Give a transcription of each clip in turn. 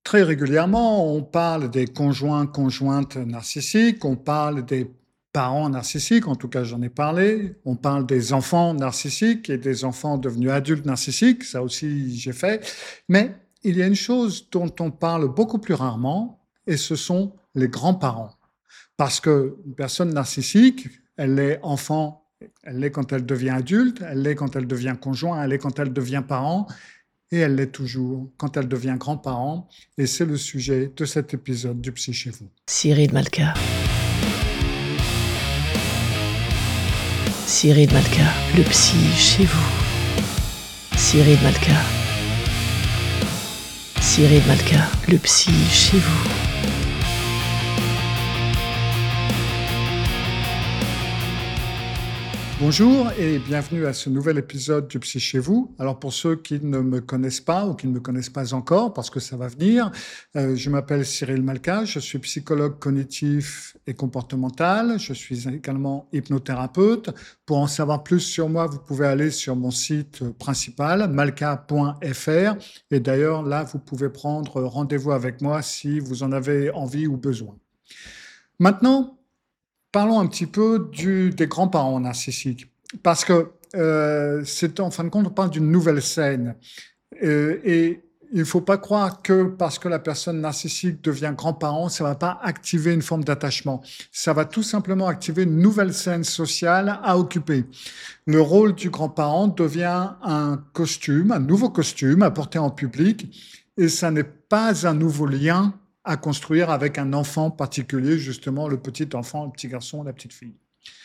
Très régulièrement, on parle des conjoints, conjointes narcissiques, on parle des parents narcissiques, en tout cas j'en ai parlé, on parle des enfants narcissiques et des enfants devenus adultes narcissiques, ça aussi j'ai fait. Mais il y a une chose dont on parle beaucoup plus rarement, et ce sont les grands-parents. Parce qu'une personne narcissique, elle est enfant, elle l'est quand elle devient adulte, elle l'est quand elle devient conjoint, elle l'est quand elle devient parent, et elle l'est toujours quand elle devient grand-parent. Et c'est le sujet de cet épisode du Psy chez vous. Cyril Malka. Cyril Malka, le psy chez vous. Cyril Malka. Cyril Malka, le psy chez vous. Bonjour et bienvenue à ce nouvel épisode du Psy chez vous. Alors pour ceux qui ne me connaissent pas ou qui ne me connaissent pas encore, parce que ça va venir, je m'appelle Cyril Malka, je suis psychologue cognitif et comportemental, je suis également hypnothérapeute. Pour en savoir plus sur moi, vous pouvez aller sur mon site principal, malka.fr, et d'ailleurs là, vous pouvez prendre rendez-vous avec moi si vous en avez envie ou besoin. Maintenant, parlons un petit peu des grands-parents narcissiques, parce que c'est en fin de compte, on parle d'une nouvelle scène. Et il ne faut pas croire que parce que la personne narcissique devient grand-parent, ça ne va pas activer une forme d'attachement. Ça va tout simplement activer une nouvelle scène sociale à occuper. Le rôle du grand-parent devient un costume, un nouveau costume à porter en public, et ça n'est pas un nouveau lien à construire avec un enfant particulier, justement le petit enfant, le petit garçon, la petite fille.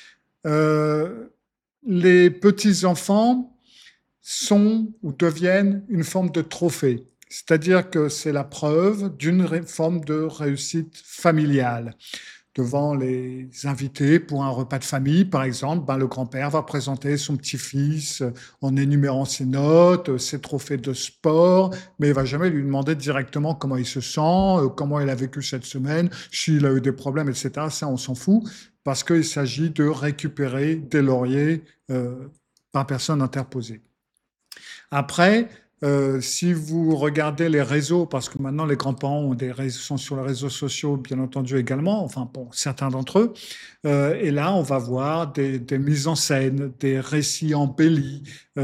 Les petits-enfants sont ou deviennent une forme de trophée, c'est-à-dire que c'est la preuve d'une forme de réussite familiale. Devant les invités pour un repas de famille, par exemple, le grand-père va présenter son petit-fils en énumérant ses notes, ses trophées de sport, mais il ne va jamais lui demander directement comment il se sent, comment il a vécu cette semaine, s'il a eu des problèmes, etc. Ça, on s'en fout, parce qu'il s'agit de récupérer des lauriers par personne interposée. Après, si vous regardez les réseaux, parce que maintenant les grands-parents sont sur les réseaux sociaux, bien entendu également, enfin pour certains d'entre eux, et là on va voir des mises en scène, des récits embellis.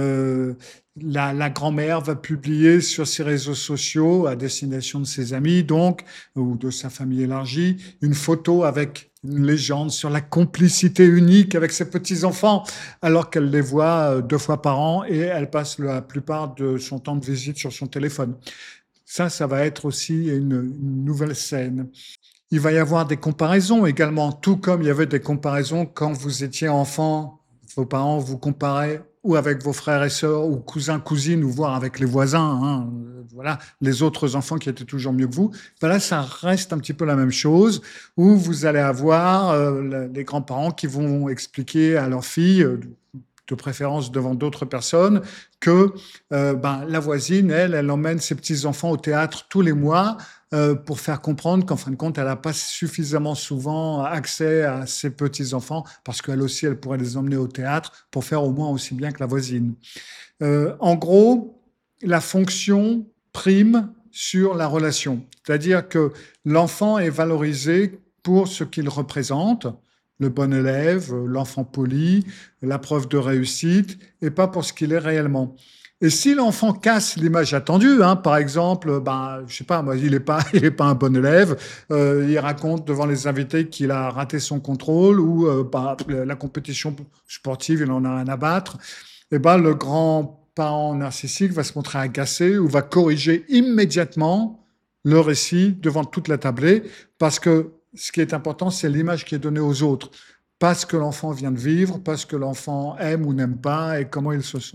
La grand-mère va publier sur ses réseaux sociaux, à destination de ses amis donc, ou de sa famille élargie, une photo avec une légende sur la complicité unique avec ses petits-enfants, alors qu'elle les voit 2 fois par an et elle passe la plupart de son temps de visite sur son téléphone. Ça va être aussi une nouvelle scène. Il va y avoir des comparaisons également, tout comme il y avait des comparaisons quand vous étiez enfant, vos parents vous comparaient ou avec vos frères et sœurs, ou cousins, cousines, ou voire avec les voisins, voilà, les autres enfants qui étaient toujours mieux que vous. Là, ça reste un petit peu la même chose, où vous allez avoir les grands-parents qui vont expliquer à leur fille, de préférence devant d'autres personnes, que la voisine, elle emmène ses petits-enfants au théâtre tous les mois pour faire comprendre qu'en fin de compte, elle n'a pas suffisamment souvent accès à ses petits-enfants parce qu'elle aussi, elle pourrait les emmener au théâtre pour faire au moins aussi bien que la voisine. En gros, la fonction prime sur la relation. C'est-à-dire que l'enfant est valorisé pour ce qu'il représente, le bon élève, l'enfant poli, la preuve de réussite, et pas pour ce qu'il est réellement. Et si l'enfant casse l'image attendue, par exemple, je sais pas, moi, il est pas un bon élève, il raconte devant les invités qu'il a raté son contrôle ou la compétition sportive, il en a rien à battre, et le grand-parent narcissique va se montrer agacé ou va corriger immédiatement le récit devant toute la tablée, parce que ce qui est important, c'est l'image qui est donnée aux autres, pas ce que l'enfant vient de vivre, pas ce que l'enfant aime ou n'aime pas et comment il se sent.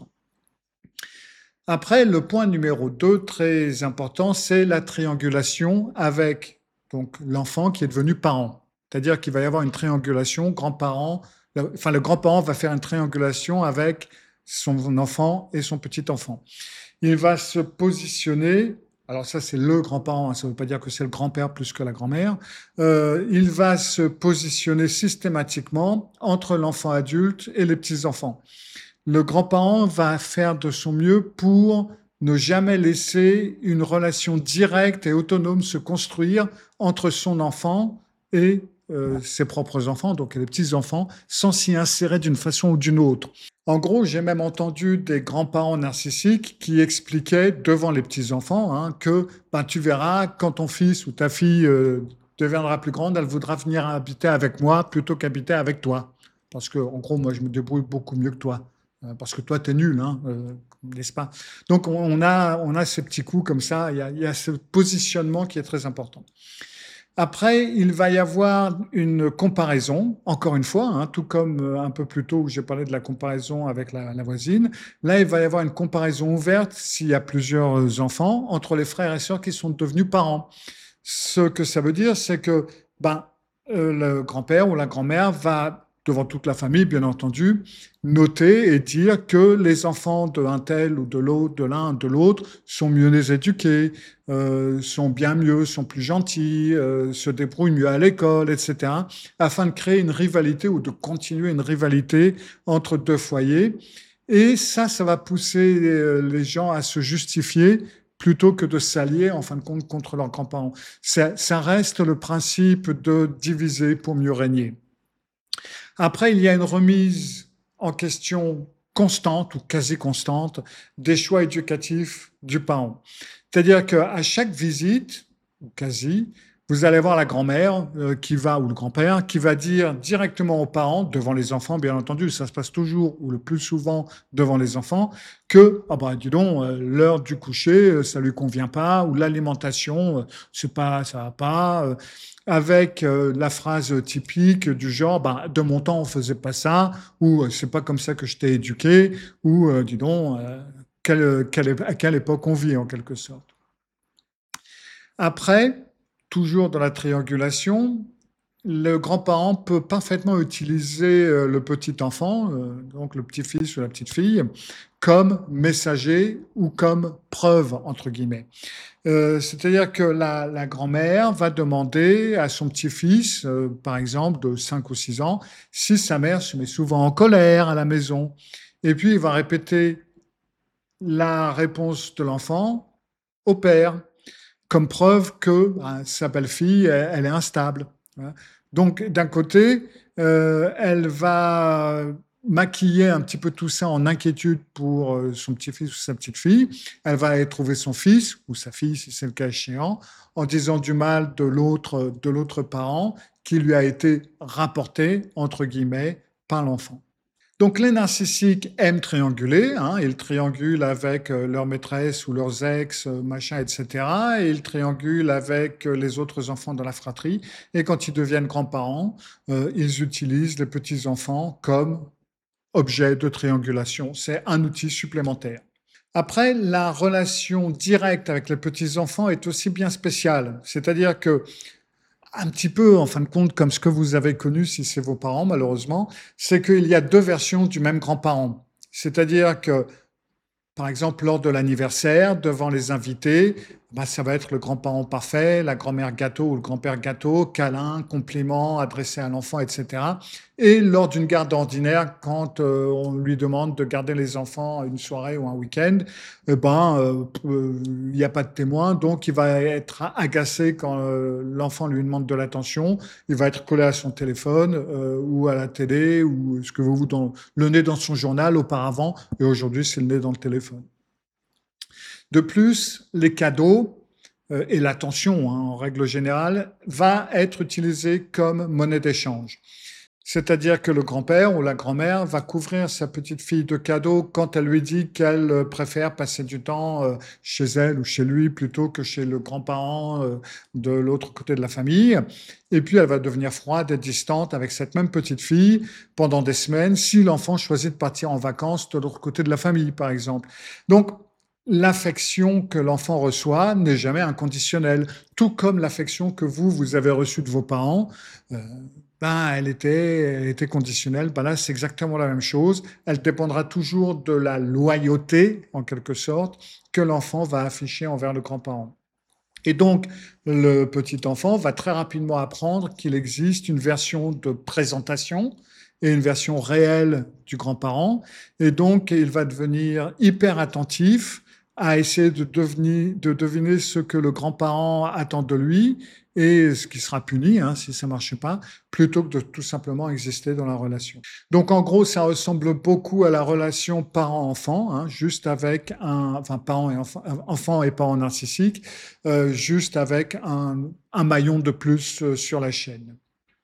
Après, le point numéro 2, très important, c'est la triangulation avec donc, l'enfant qui est devenu parent. C'est-à-dire qu'il va y avoir une triangulation, le grand-parent va faire une triangulation avec son enfant et son petit-enfant. Il va se positionner, alors ça c'est le grand-parent, ça ne veut pas dire que c'est le grand-père plus que la grand-mère, il va se positionner systématiquement entre l'enfant adulte et les petits-enfants. Le grand-parent va faire de son mieux pour ne jamais laisser une relation directe et autonome se construire entre son enfant et ses propres enfants, donc les petits-enfants, sans s'y insérer d'une façon ou d'une autre. En gros, j'ai même entendu des grands-parents narcissiques qui expliquaient devant les petits-enfants que tu verras, quand ton fils ou ta fille deviendra plus grande, elle voudra venir habiter avec moi plutôt qu'habiter avec toi. Parce que, en gros, moi, je me débrouille beaucoup mieux que toi. Parce que toi, tu es nul, n'est-ce pas? Donc, on a ces petits coups comme ça. Il y a ce positionnement qui est très important. Après, il va y avoir une comparaison, encore une fois, tout comme un peu plus tôt où j'ai parlé de la comparaison avec la voisine. Là, il va y avoir une comparaison ouverte, s'il y a plusieurs enfants, entre les frères et sœurs qui sont devenus parents. Ce que ça veut dire, c'est que le grand-père ou la grand-mère va, devant toute la famille, bien entendu, noter et dire que les enfants d'un tel ou de l'autre, de l'un, de l'autre, sont mieux éduqués, sont bien mieux, sont plus gentils, se débrouillent mieux à l'école, etc., afin de créer une rivalité ou de continuer une rivalité entre deux foyers. Et ça va pousser les gens à se justifier plutôt que de s'allier, en fin de compte, contre leurs grands-parents. Ça reste le principe de diviser pour mieux régner. Après, il y a une remise en question constante ou quasi constante des choix éducatifs du parent. C'est-à-dire qu'à chaque visite, ou quasi, vous allez voir la grand-mère ou le grand-père qui va dire directement aux parents, devant les enfants, bien entendu, ça se passe toujours ou le plus souvent devant les enfants, que, dis donc, l'heure du coucher, ça lui convient pas, ou l'alimentation, ça va pas, avec la phrase typique du genre, de mon temps, on faisait pas ça, ou c'est pas comme ça que je t'ai éduqué, ou dis donc, à quelle époque on vit, en quelque sorte. Après, toujours dans la triangulation, le grand-parent peut parfaitement utiliser le petit enfant, donc le petit-fils ou la petite-fille, comme messager ou comme preuve, entre guillemets. C'est-à-dire que la grand-mère va demander à son petit-fils, par exemple de 5 ou 6 ans, si sa mère se met souvent en colère à la maison. Et puis il va répéter la réponse de l'enfant au père, comme preuve que sa belle-fille, elle est instable. Donc, d'un côté, elle va maquiller un petit peu tout ça en inquiétude pour son petit-fils ou sa petite-fille. Elle va aller trouver son fils ou sa fille, si c'est le cas échéant, en disant du mal de l'autre parent qui lui a été rapporté, entre guillemets, par l'enfant. Donc les narcissiques aiment trianguler, ils triangulent avec leur maîtresse ou leurs ex, machin, etc. Et ils triangulent avec les autres enfants de la fratrie. Et quand ils deviennent grands-parents, ils utilisent les petits-enfants comme objet de triangulation. C'est un outil supplémentaire. Après, la relation directe avec les petits-enfants est aussi bien spéciale. C'est-à-dire que un petit peu, en fin de compte, comme ce que vous avez connu, si c'est vos parents, malheureusement, c'est qu'il y a deux versions du même grand-parent. C'est-à-dire que, par exemple, lors de l'anniversaire, devant les invités, ça va être le grand-parent parfait, la grand-mère gâteau ou le grand-père gâteau, câlin, compliment adressé à l'enfant, etc. Et lors d'une garde ordinaire, quand on lui demande de garder les enfants une soirée ou un week-end, il n'y a pas de témoin, donc il va être agacé quand l'enfant lui demande de l'attention, il va être collé à son téléphone ou à la télé ou ce que vous voulez, le nez dans son journal auparavant, et aujourd'hui c'est le nez dans le téléphone. De plus, les cadeaux et l'attention, en règle générale, va être utilisé comme monnaie d'échange. C'est-à-dire que le grand-père ou la grand-mère va couvrir sa petite fille de cadeaux quand elle lui dit qu'elle préfère passer du temps chez elle ou chez lui plutôt que chez le grand-parent de l'autre côté de la famille. Et puis elle va devenir froide et distante avec cette même petite fille pendant des semaines si l'enfant choisit de partir en vacances de l'autre côté de la famille, par exemple. Donc, l'affection que l'enfant reçoit n'est jamais inconditionnelle, tout comme l'affection que vous avez reçue de vos parents. Elle était conditionnelle. Là, c'est exactement la même chose. Elle dépendra toujours de la loyauté, en quelque sorte, que l'enfant va afficher envers le grand-parent. Et donc, le petit enfant va très rapidement apprendre qu'il existe une version de présentation et une version réelle du grand-parent. Et donc, il va devenir hyper attentif à essayer de deviner ce que le grand-parent attend de lui et ce qui sera puni si ça ne marche pas, plutôt que de tout simplement exister dans la relation. Donc en gros, ça ressemble beaucoup à la relation parent-enfant, juste avec parent et enfant et parent narcissique, juste avec un maillon de plus sur la chaîne.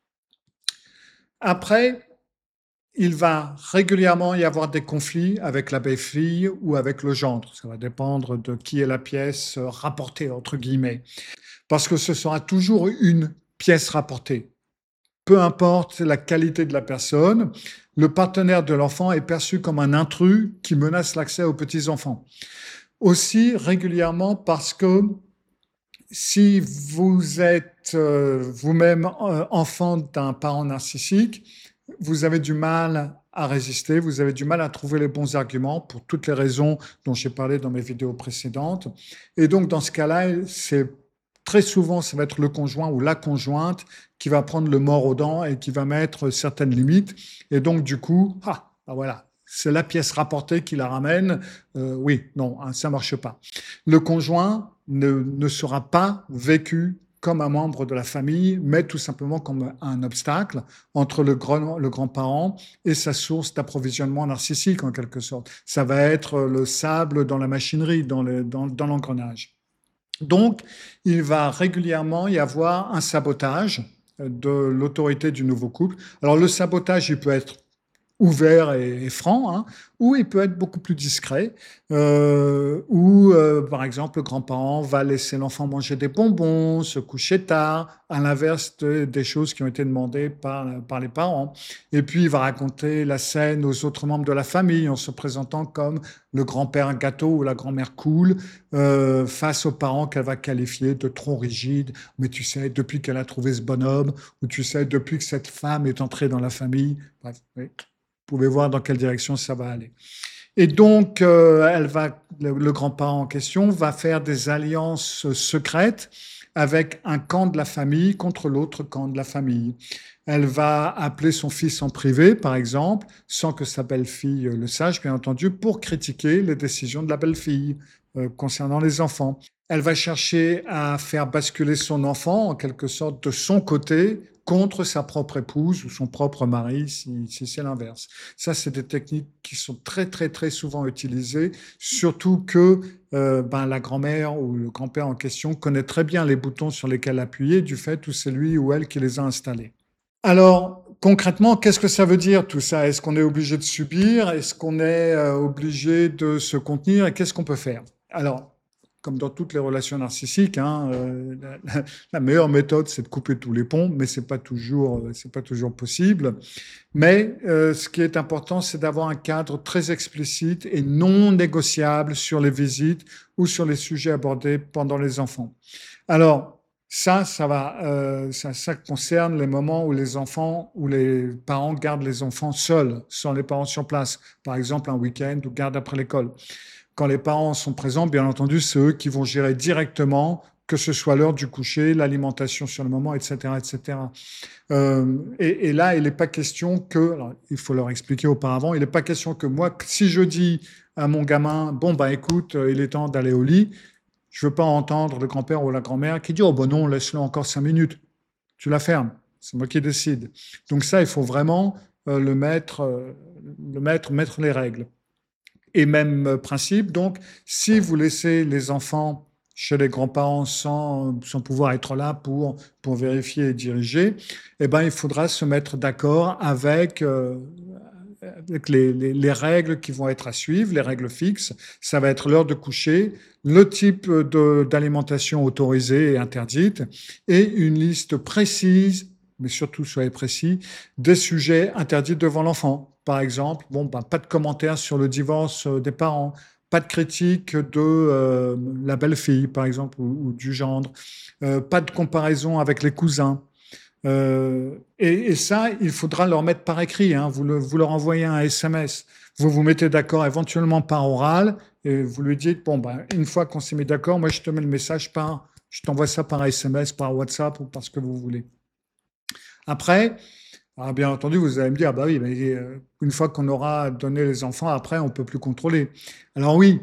Après, il va régulièrement y avoir des conflits avec la belle-fille ou avec le gendre. Ça va dépendre de qui est la pièce rapportée, entre guillemets. Parce que ce sera toujours une pièce rapportée. Peu importe la qualité de la personne, le partenaire de l'enfant est perçu comme un intrus qui menace l'accès aux petits-enfants. Aussi régulièrement parce que si vous êtes vous-même enfant d'un parent narcissique, vous avez du mal à résister, vous avez du mal à trouver les bons arguments pour toutes les raisons dont j'ai parlé dans mes vidéos précédentes. Et donc, dans ce cas-là, très souvent, ça va être le conjoint ou la conjointe qui va prendre le mors aux dents et qui va mettre certaines limites. Et donc, du coup, voilà, c'est la pièce rapportée qui la ramène. Oui, non, ça ne marche pas. Le conjoint ne sera pas vécu comme un membre de la famille, mais tout simplement comme un obstacle entre le grand-parent et sa source d'approvisionnement narcissique, en quelque sorte. Ça va être le sable dans la machinerie, dans l'engrenage. Donc, il va régulièrement y avoir un sabotage de l'autorité du nouveau couple. Alors, le sabotage, il peut être ouvert et franc, ou il peut être beaucoup plus discret, où, par exemple, le grand-parent va laisser l'enfant manger des bonbons, se coucher tard, à l'inverse des choses qui ont été demandées par les parents. Et puis, il va raconter la scène aux autres membres de la famille en se présentant comme le grand-père gâteau ou la grand-mère cool, face aux parents qu'elle va qualifier de trop rigides. Mais tu sais, depuis qu'elle a trouvé ce bonhomme, ou tu sais, depuis que cette femme est entrée dans la famille, bref, oui. Vous pouvez voir dans quelle direction ça va aller. Et donc, le grand-parent en question va faire des alliances secrètes avec un camp de la famille contre l'autre camp de la famille. Elle va appeler son fils en privé, par exemple, sans que sa belle-fille le sache, bien entendu, pour critiquer les décisions de la belle-fille concernant les enfants. Elle va chercher à faire basculer son enfant, en quelque sorte, de son côté, contre sa propre épouse ou son propre mari, si c'est l'inverse. Ça, c'est des techniques qui sont très, très, très souvent utilisées, surtout que la grand-mère ou le grand-père en question connaît très bien les boutons sur lesquels appuyer, du fait où c'est lui ou elle qui les a installés. Alors, concrètement, qu'est-ce que ça veut dire tout ça? Est-ce qu'on est obligé de subir? Est-ce qu'on est obligé de se contenir? Et qu'est-ce qu'on peut faire? Alors, comme dans toutes les relations narcissiques, la meilleure méthode, c'est de couper tous les ponts, mais c'est pas toujours possible. Mais ce qui est important, c'est d'avoir un cadre très explicite et non négociable sur les visites ou sur les sujets abordés pendant les enfants. Alors, ça concerne les moments où les enfants ou les parents gardent les enfants seuls, sans les parents sur place. Par exemple, un week-end ou garde après l'école. Quand les parents sont présents, bien entendu, c'est eux qui vont gérer directement, que ce soit l'heure du coucher, l'alimentation sur le moment, etc. etc. Et là, il n'est pas question que, alors, il faut leur expliquer auparavant, il n'est pas question que moi, si je dis à mon gamin, bon, écoute, il est temps d'aller au lit, je ne veux pas entendre le grand-père ou la grand-mère qui dit, oh non, laisse-le encore 5 minutes. Tu la fermes, c'est moi qui décide. Donc ça, il faut vraiment mettre les règles. Et même principe, donc, si vous laissez les enfants chez les grands-parents sans pouvoir être là pour vérifier et diriger, il faudra se mettre d'accord avec les règles qui vont être à suivre, les règles fixes. Ça va être l'heure de coucher, le type d'alimentation autorisée et interdite, et une liste précise, mais surtout soyez précis, des sujets interdits devant l'enfant. Par exemple, pas de commentaires sur le divorce des parents, pas de critique de la belle-fille, par exemple, ou du gendre, pas de comparaison avec les cousins. Et ça, il faudra leur mettre par écrit. Vous leur envoyez un SMS. Vous vous mettez d'accord éventuellement par oral et vous lui dites, une fois qu'on s'est mis d'accord, moi je te mets le message je t'envoie ça par SMS, par WhatsApp ou par ce que vous voulez. Après, Alors, bien entendu, vous allez me dire, bah oui, mais une fois qu'on aura donné les enfants, après, on peut plus contrôler. Alors oui,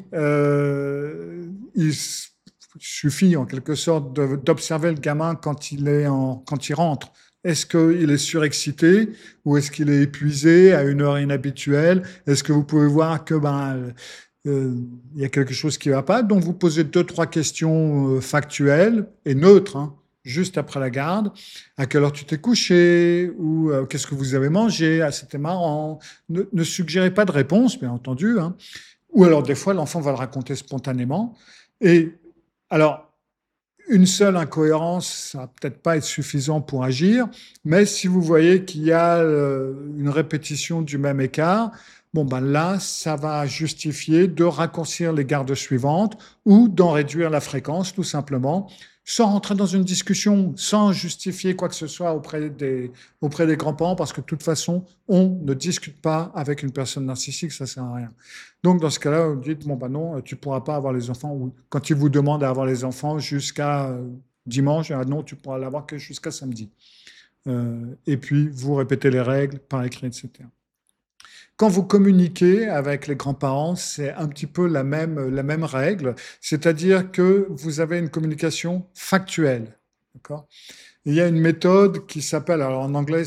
il suffit en quelque sorte d'observer le gamin quand il rentre. Est-ce qu'il est surexcité ou est-ce qu'il est épuisé à une heure inhabituelle? Est-ce que vous pouvez voir que il y a quelque chose qui ne va pas? Donc vous posez deux, trois questions factuelles et neutres, hein, juste après la garde. À quelle heure tu t'es couché? Ou qu'est-ce que vous avez mangé? Ah, c'était marrant. Ne suggérez pas de réponse, bien entendu, hein. Ou alors des fois, l'enfant va le raconter spontanément. Et alors, une seule incohérence, ça va peut-être pas être suffisant pour agir, mais si vous voyez qu'il y a une répétition du même écart, bon ben là, ça va justifier de raccourcir les gardes suivantes ou d'en réduire la fréquence, tout simplement, sans rentrer dans une discussion, sans justifier quoi que ce soit auprès des grands-parents, parce que de toute façon, on ne discute pas avec une personne narcissique, ça sert à rien. Donc, dans ce cas-là, vous dites, bon, ben non, tu ne pourras pas avoir les enfants. Ou quand ils vous demandent d'avoir les enfants jusqu'à dimanche, ah non, tu pourras l'avoir que jusqu'à samedi. Et puis, vous répétez les règles par écrit, etc. Quand vous communiquez avec les grands-parents, c'est un petit peu la même règle, c'est-à-dire que vous avez une communication factuelle. D'accord ? Il y a une méthode qui s'appelle, alors en anglais,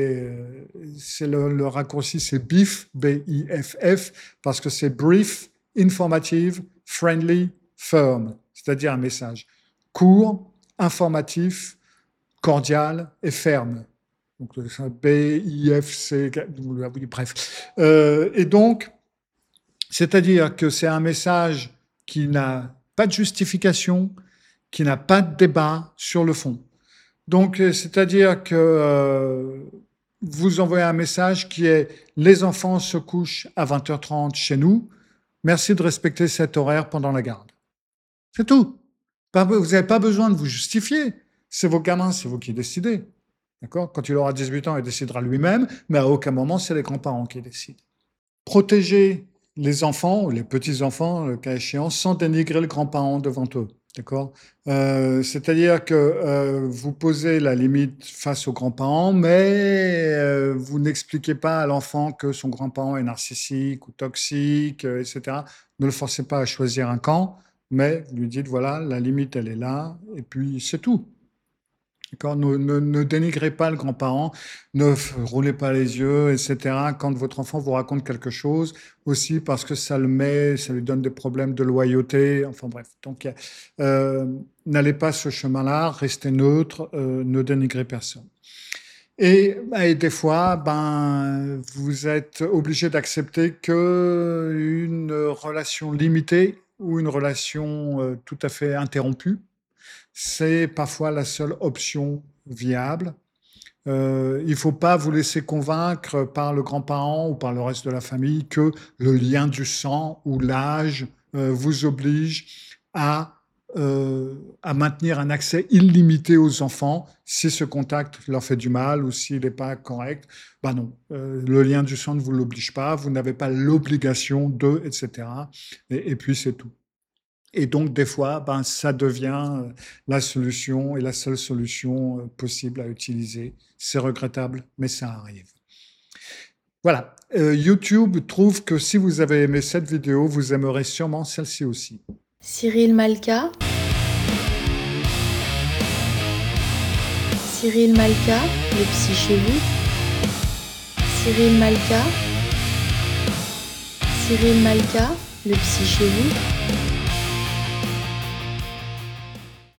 le raccourci, c'est BIFF, B-I-F-F, parce que c'est brief, informative, friendly, firm, c'est-à-dire un message court, informatif, cordial et ferme. Donc, B-I-F-C, bref. Et donc, c'est-à-dire que c'est un message qui n'a pas de justification, qui n'a pas de débat sur le fond. Donc, c'est-à-dire que vous envoyez un message qui est « Les enfants se couchent à 20h30 chez nous. Merci de respecter cet horaire pendant la garde. » C'est tout. Vous n'avez pas besoin de vous justifier. C'est vos gamins, c'est vous qui décidez. D'accord ? Quand il aura 18 ans, il décidera lui-même, mais à aucun moment, c'est les grands-parents qui décident. Protéger les enfants, ou les petits-enfants, le cas échéant, sans dénigrer le grand-parent devant eux. D'accord ? C'est-à-dire que vous posez la limite face aux grands-parents, mais vous n'expliquez pas à l'enfant que son grand-parent est narcissique ou toxique, etc. Ne le forcez pas à choisir un camp, mais vous lui dites, voilà, la limite, elle est là, et puis c'est tout. D'accord ? Ne dénigrez pas le grand-parent, ne roulez pas les yeux, etc. Quand votre enfant vous raconte quelque chose, aussi parce que ça lui donne des problèmes de loyauté, enfin bref. Donc, n'allez pas ce chemin-là, restez neutre, ne dénigrez personne. Et des fois, vous êtes obligé d'accepter qu'une relation limitée ou une relation tout à fait interrompue, c'est parfois la seule option viable. Il ne faut pas vous laisser convaincre par le grand-parent ou par le reste de la famille que le lien du sang ou l'âge vous oblige à maintenir un accès illimité aux enfants si ce contact leur fait du mal ou s'il n'est pas correct. Ben non, le lien du sang ne vous l'oblige pas, vous n'avez pas l'obligation de, etc. Et puis c'est tout. Et donc, des fois, ça devient la solution et la seule solution possible à utiliser. C'est regrettable, mais ça arrive. Voilà. YouTube trouve que si vous avez aimé cette vidéo, vous aimerez sûrement celle-ci aussi. Cyril Malka. Cyril Malka, le psy chez vous. Cyril Malka. Cyril Malka, le psy chez vous.